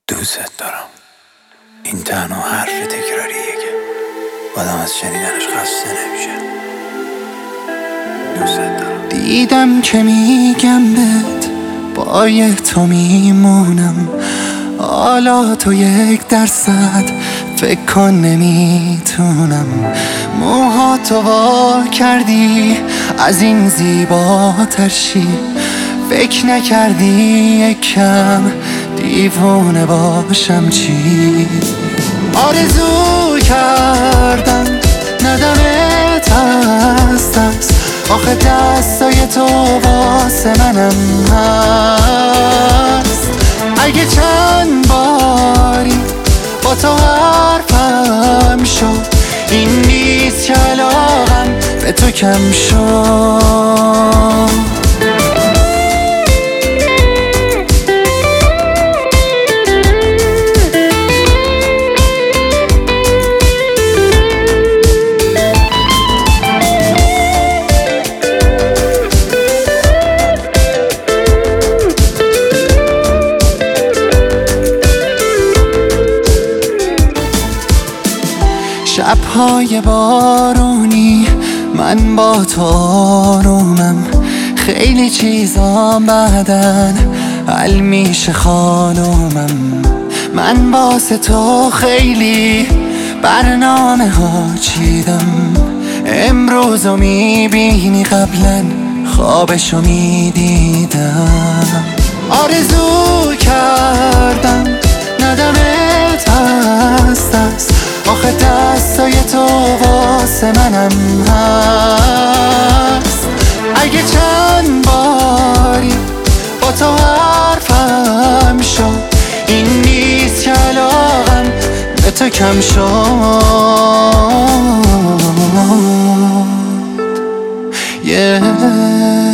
دوست دارم. این تنها حرف تکراریه که آدم از شنیدنش خسته نمیشه. دوست دارم. دیدم که میگم بهت با تو میمونم، حالا تو 1% فکر کن نمیتونم. موهاتو وا کردی از این زیباتر شی، فکر نکردی یکم دیوونه باشم چی؟ آرزو کردم ندمت از دست، آخه دستای تو واسه منم هست. اگه چند باری با تو حرفم شد، این نیست که علاقم به تو کم شد. شب‌های بارونی من با تو آرومم، خیلی چیزا بعدن حل میشه خانومم. من واسه تو خیلی برنامه ها چیدم، امروزو میبینی قبلا خوابشو میدیدم. آرزو کردم ندمت از دست، آخه دستای تو واسه منم هست. اگه چند باری با تو حرفم شد، این نیست که علاقم به تو کم شد.